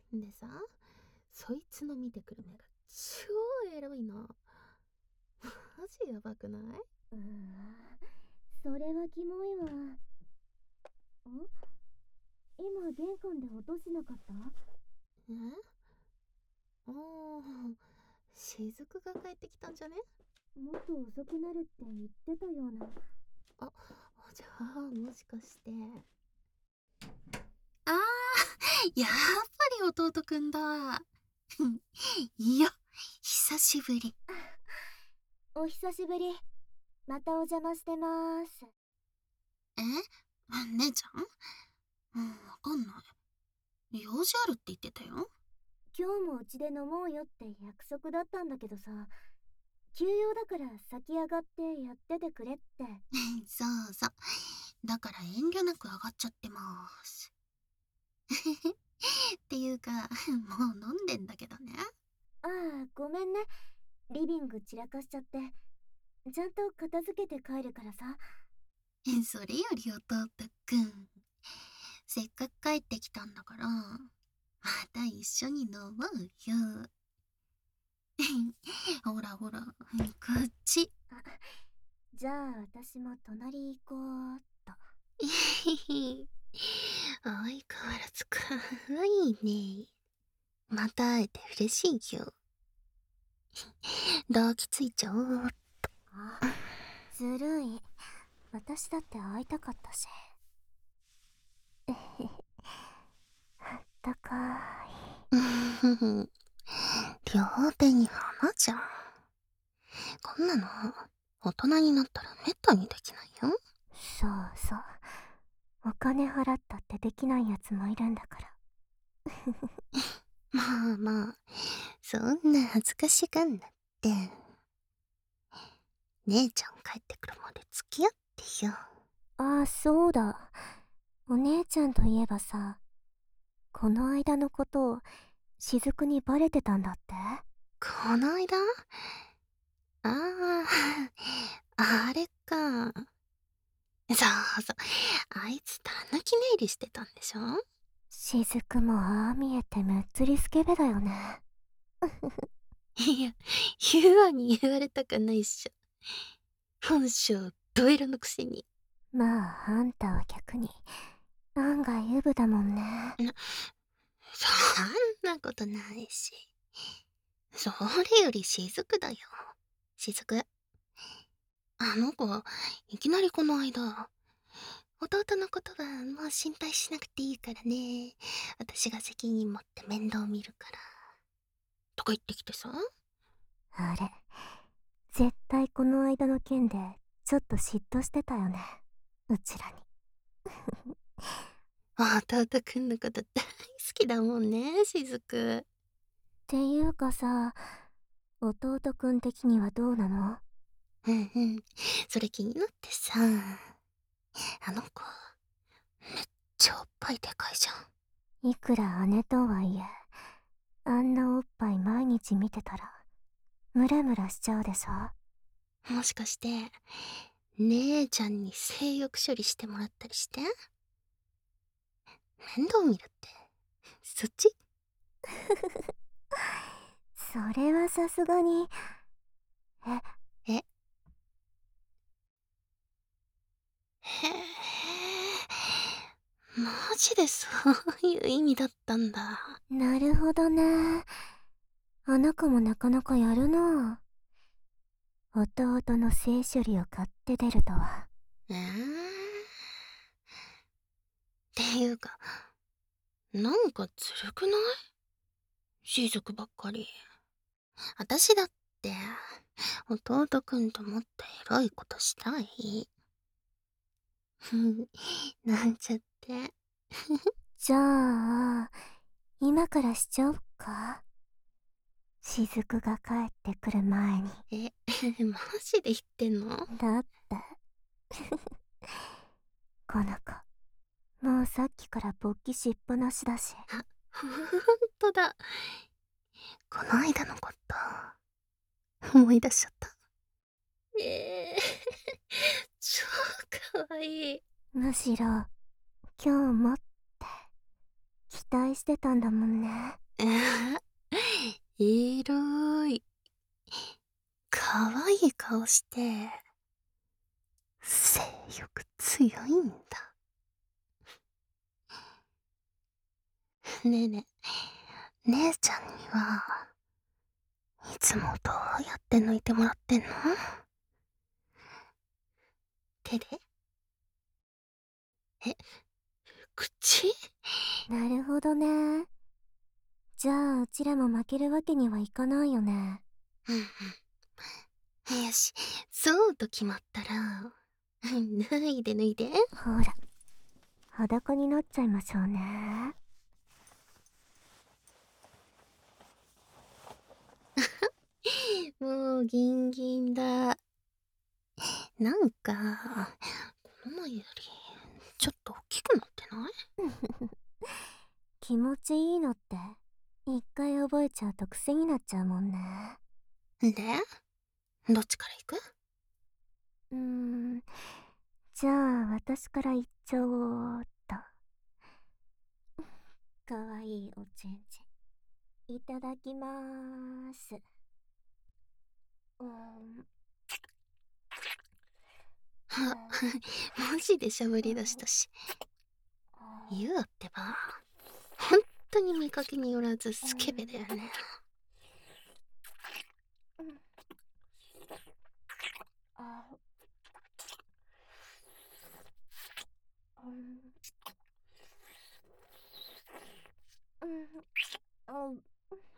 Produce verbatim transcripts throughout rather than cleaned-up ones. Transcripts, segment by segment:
でさ、そいつの見てくる目が超エロいの。マジやばくない？ うーん、それはキモいわ。ん、今玄関で落としなかった？ え？おー、雫が帰ってきたんじゃね？ もっと遅くなるって言ってたような。 あ、じゃあもしかして。 あー、やっぱり弟くんだ。いや、久しぶり。 お久しぶり。またお邪魔してまーす。 え？姉ちゃん？うん、わかんない。用事あるって言ってたよ。 今日もうちで飲もうよって約束だったんだけどさ、休養だから先上がってやっててくれって。 そうそう。だから遠慮なく上がっちゃってまーす。っていうか、もう飲んでんだけどね。 ああ、ごめんね。リビング散らかしちゃって。ちゃんと片付けて帰るからさ。 それより弟くん、せっかく帰ってきたんだから、また一緒に飲もうよ。ほらほら、こっち。 あ、じゃあ私も隣行こうっと。 相変わらずかわいいね。また会えて嬉しいよ。抱きついちゃおう。 あ、ずるい。私だって会いたかったし。えへへ、あったか両手に花じゃん。こんなの大人になったらめったにできないよ。 そうそう。お金払ったってできないやつもいるんだから。 まあまあ、そんな恥ずかしがんなって。姉ちゃん帰ってくるまで付き合ってよ。 ああ、そうだ。お姉ちゃんといえばさ、この間のことを雫にバレてたんだって？ この間？ああ、あれか。そうそう。あいつたぬき寝入りしてたんでしょ？ 雫もああ見えてむっつりスケベだよね。 いや、言うわに言われたかないっしょ。本性ドエロのくせに。 まあ、あんたは逆に、案外ウブだもんね。 そんなことないし。それより雫だよ。雫。あの子、いきなりこの間、弟のことはもう心配しなくていいからね。私が責任持って面倒見るから。とか言ってきてさ。 あれ、絶対この間の件でちょっと嫉妬してたよね、うちらに。 弟くんのこと大好きだもんね、雫。 っていうかさ、弟くん的にはどうなの？ うんうん。それ気になってさ。あの子、めっちゃおっぱいでかいじゃん。 いくら姉とはいえ、あんなおっぱい毎日見てたら、ムラムラしちゃうでしょ？ もしかして、姉ちゃんに性欲処理してもらったりして？面倒見るって、そっち？ それはさすがに。え、 え？へえ、マジでそういう意味だったんだ。 なるほどね。あの子もなかなかやるな。弟の性処理を買って出るとは。 えー、っていうか、なんかずるくない？雫ばっかり。私だって、弟くんともっとエロいことしたい。なんちゃって。 じゃあ、今からしちゃおっか。雫が帰ってくる前に。 え、マジで言ってんの？ だって、この子、もうさっきから勃起しっぱなしだし。 あ、ほんとだ。この間のこと、思い出しちゃった。えー、超かわいい。 むしろ、今日もって、き待してたんだもんね。 えらーい。かわいい顔して、性欲強いんだ。ねえねえ、姉ちゃんにはいつもどうやって抜いてもらってんの？手で？え、口？ なるほどね。じゃあうちらも負けるわけにはいかないよね。 うんうん。よし、そうと決まったら、脱いで脱いで。 ほら、裸になっちゃいましょうね。 もうギンギンだ。なんか、この前より、ちょっと大きくなってない？ 気持ちいいのって、一回覚えちゃうと癖になっちゃうもんね。 で、どっちから行く？ うーん、じゃあ私から言っちゃおうっと。かわいいおちんちん、いただきまーす。うーん。 あ、マジでしゃぶり出したし。言うってば、ほんとに見かけによらずスケベだよね。 あ、うん、うん、うん、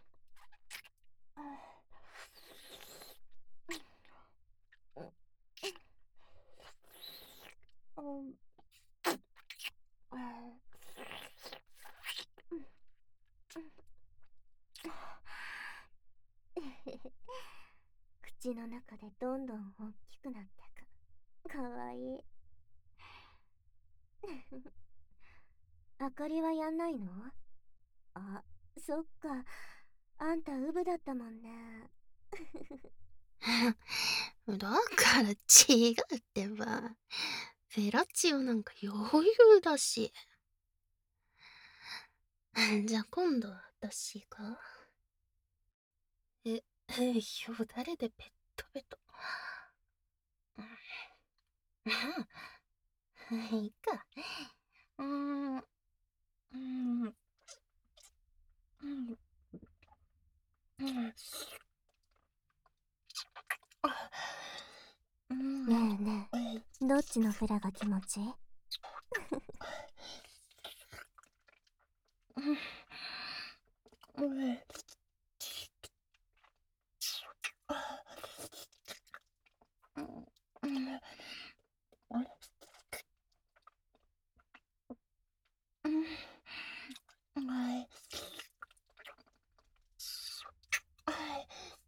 うん、口の中でどんどん大きくなってく。かわいい。あかりはやんないの？あ、そっか。あんたウブだったもんね。 だから違うってば。フェラチオなんか余裕だし。じゃあ今度は私が。え、え、よだれでペットペト。まあ、いいか。うーん、うーん、うん、うん、うん、 ねえねえ、どっちのフラが気持ちいい？ うん、うん、うん、はい。はい。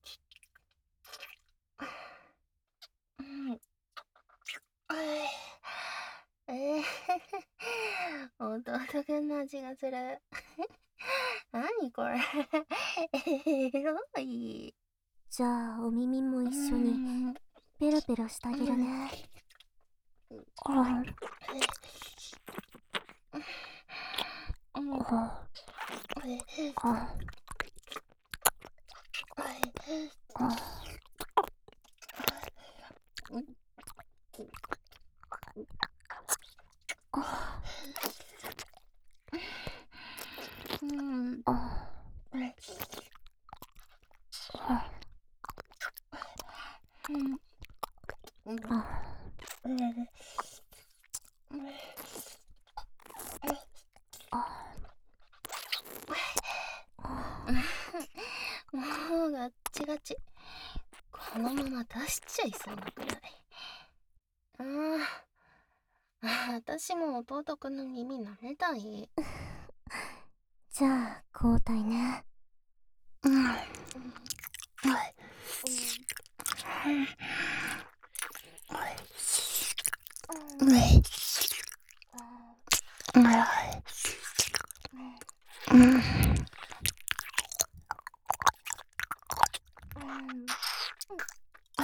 うん、はい。ええ弟くんの味がする。何これ。エロい。 じゃあお耳もう一緒にん、 ペロペロしてあげるね。あ、 うん、 あ、 はい。 あ、 はい。 あ、あ、 うん、 あ、 はい。 あ、 うん、うん、 あ、 うん、 あ、 もうガッチガチ。このまま出しちゃいそうなくらい。ああ、私も弟くんの耳舐めたい。 じゃあ交代ね。 うん。はい。 うん、 はい。 うん、 はい。はい。うん。 うん、 はい。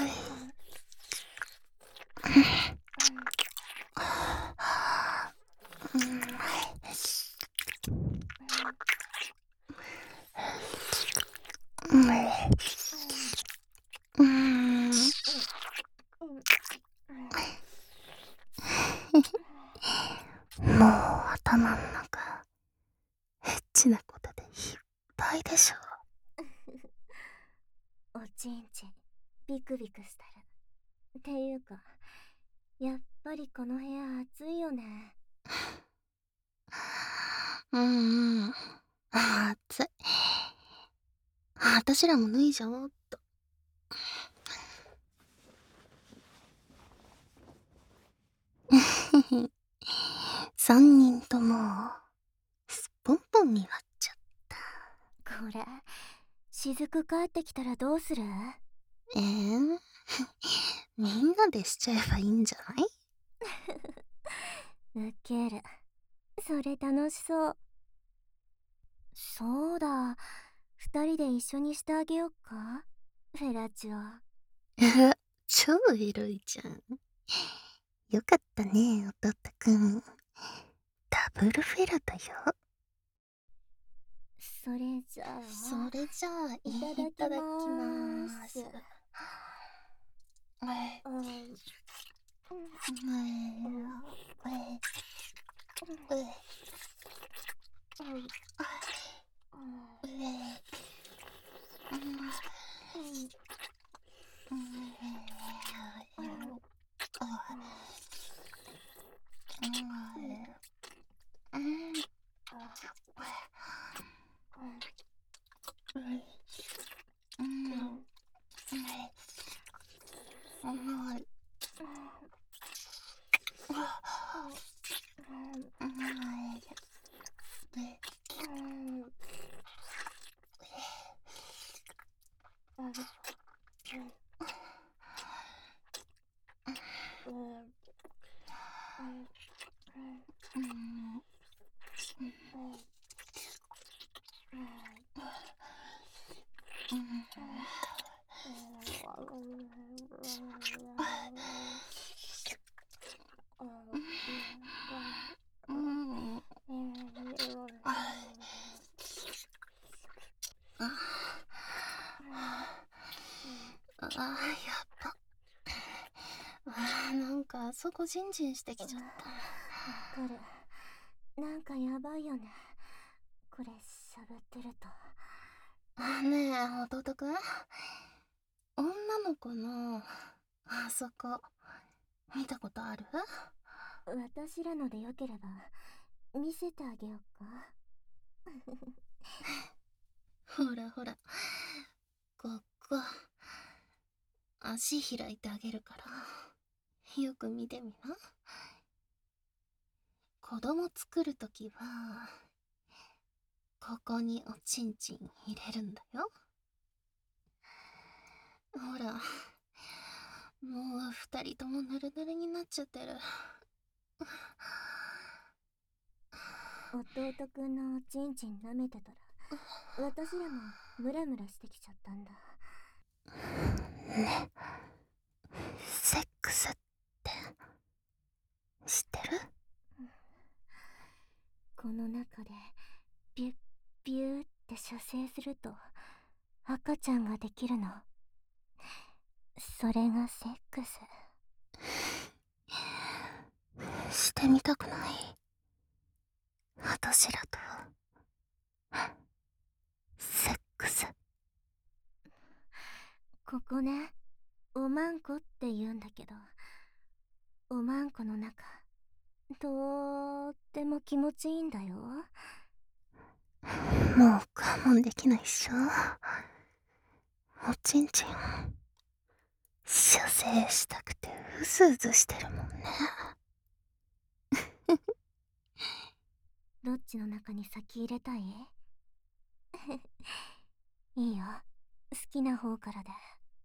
うん。 ちんちんビクビクしてる。っていうか、やっぱりこの部屋暑いよね。 うんうん。あー暑い。あたしらも脱いじゃおうっと。三人ともすっぽんぽんになっちゃった。 これ、雫帰ってきたらどうする？ えー、みんなでしちゃえばいいんじゃない？ ウケる。それ楽しそう。そうだ、二人で一緒にしてあげよっか、フェラチオ。 え、超エロいじゃん。よかったね、弟くん。ダブルフェラだよ。 それじゃあ、 それじゃあ、いいただきただきままーす。 ーす。え、 うん、 え、え、え、 うん、 え、うん、 うん、 うん、うん、うん、あー、やっぱ。あー、なんかあそこジンジンしてきちゃった。 わかる。なんかやばいよね、これ喋ってると。 あ、ねえ、弟くん、女の子のあそこ見たことある？ 私らのでよければ見せてあげようか。 ほらほら、ここ足開いてあげるからよく見てみな。子供作るときはここにおちんちん入れるんだよ。ほら、もう二人ともヌルヌルになっちゃってる。 弟くんのおちんちん舐めてたら、私らもムラムラしてきちゃったんだ。 ね、セックスって知ってる？ この中でビュッビューって射精すると赤ちゃんができるの。それがセックス。 してみたくない？私らとセックス。 ここね、おまんこって言うんだけど、おまんこの中とーっても気持ちいいんだよ。 もう我慢できないっしょ。おちんちん射精したくてうずうずしてるもんね。 どっちの中に先入れたい？いいよ、好きな方からで。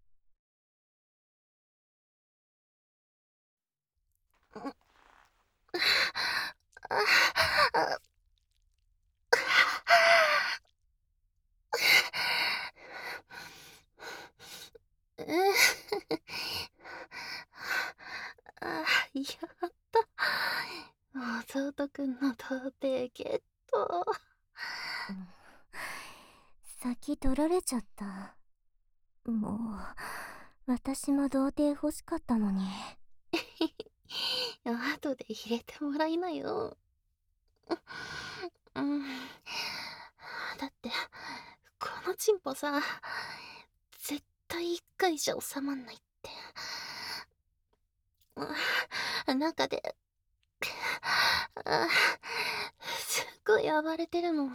あ、やった。弟くんの童貞ゲット。 先取られちゃった。もう私も童貞欲しかったのに。 後で入れてもらいなよ。うん、だってこのチンポさ、絶対いっかいじゃ収まんないって。あ、中で、あ、すっごい暴れてるの。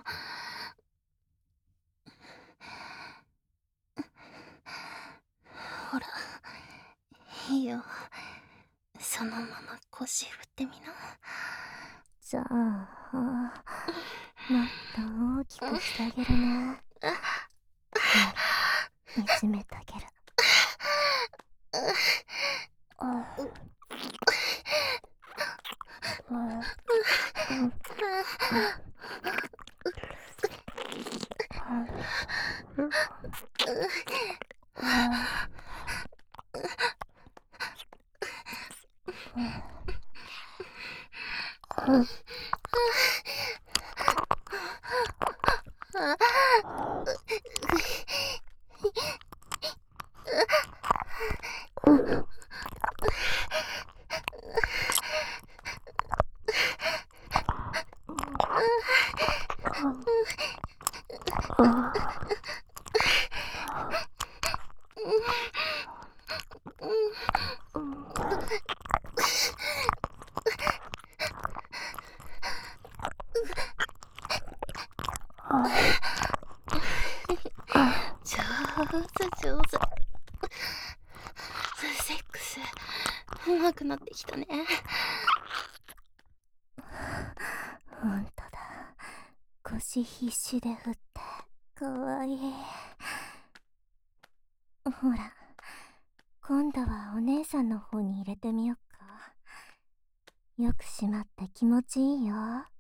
ほら、いいよ。そのまま腰振ってみな。 じゃあ、もっと大きくしてあげるね。ほら、いじめてあげる。 上手上手。セックス上手くなってきたね。 ほんとだ。腰必死で振ってかわいい。ほら、今度はお姉さんの方に入れてみよっか。よく締まって気持ちいいよ。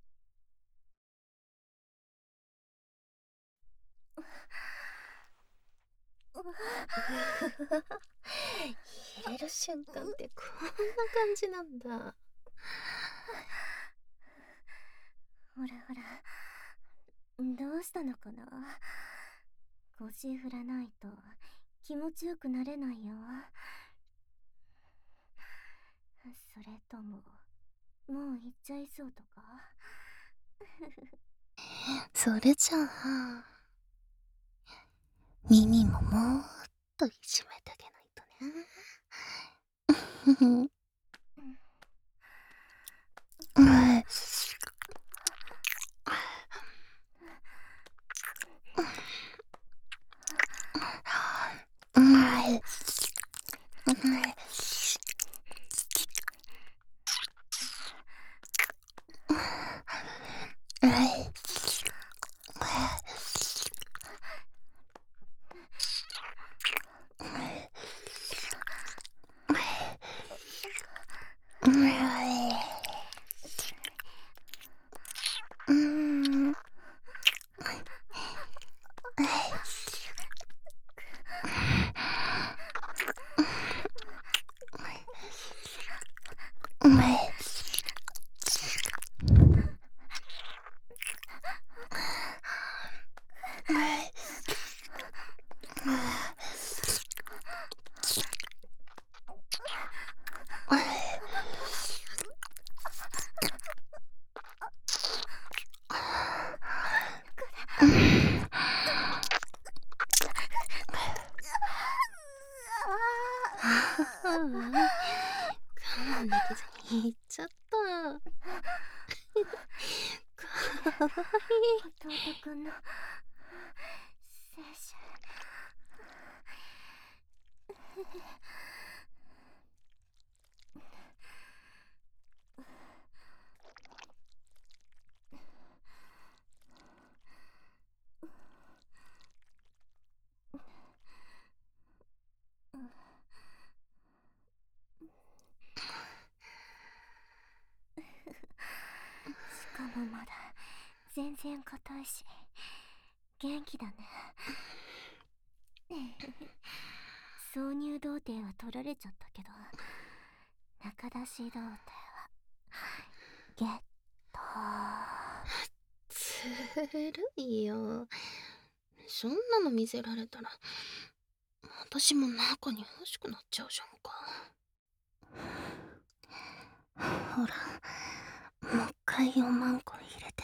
入れる瞬間ってこんな感じなんだ。 ほらほら、どうしたのかな。腰振らないと気持ちよくなれないよ。それとももう行っちゃいそうとか。 それじゃあ耳ももっといじめてあげないとね。うん。我慢できずに言っちゃった。かわいい。 弟くんの青春。しかもまだ全然硬いし元気だね。挿入童貞は取られちゃったけど、中出し童貞はゲット。 ずるいよ。そんなの見せられたら私も中に欲しくなっちゃうじゃんか。ほら、もう一回よんまんこ入れて、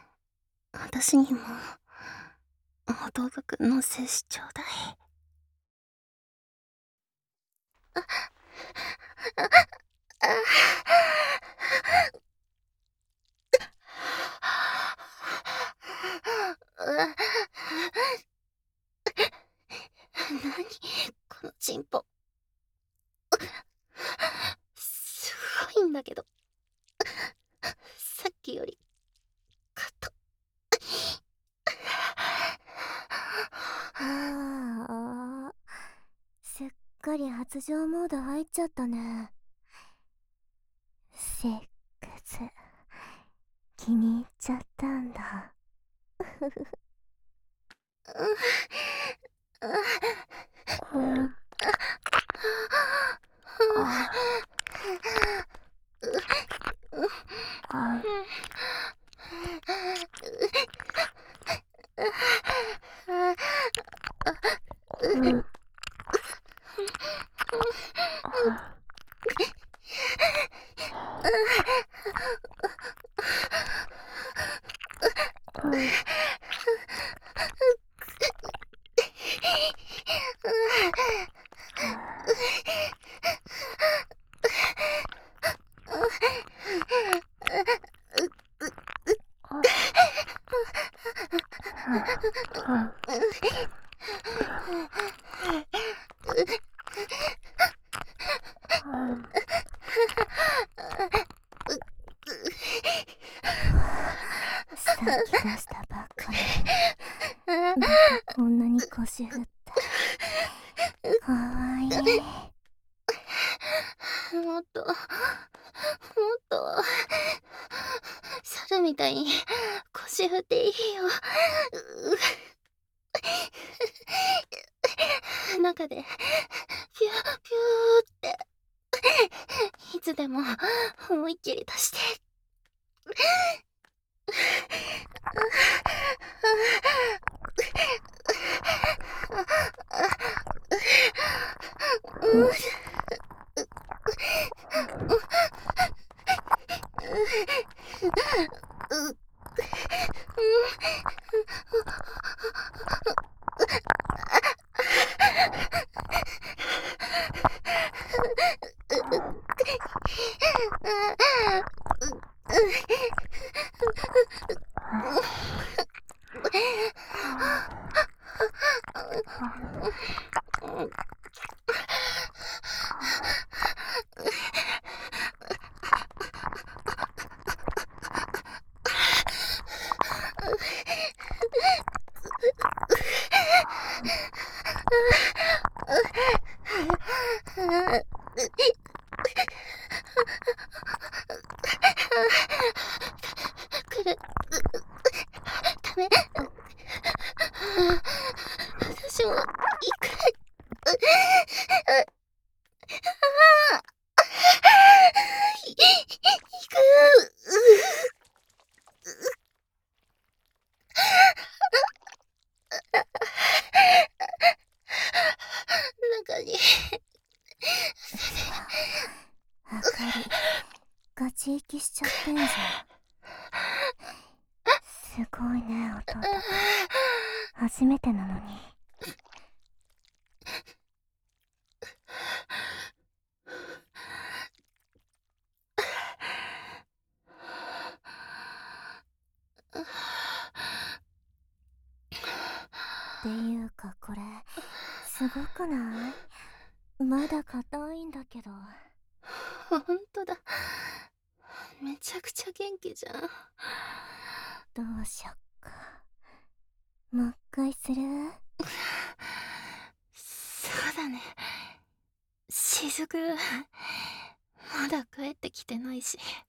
私にも弟くんの精子ちょうだい。 何このチンポ。すごいんだけど。さっきよりカット。 ああ、すっかり発情モード入っちゃったね。セックス気に入っちゃったんだ。うん。ああ。うん。さっき出したばっかりまたこんなに腰振って。かわいい。 もっと、もっと、猿みたいに腰振っていいよ。中で、ピューピューって、いつでも思いっきり出して。来る。ダメ。私も行く。行く。中に。 あかり、ガチ息しちゃってんじゃん。すごいね、弟。初めてなのに。っていうかこれ、すごくない？まだ硬いんだけど。 ほんとだ。めちゃくちゃ元気じゃん。 どうしよっか。もう一回する？ そうだね。しずく、まだ帰ってきてないし。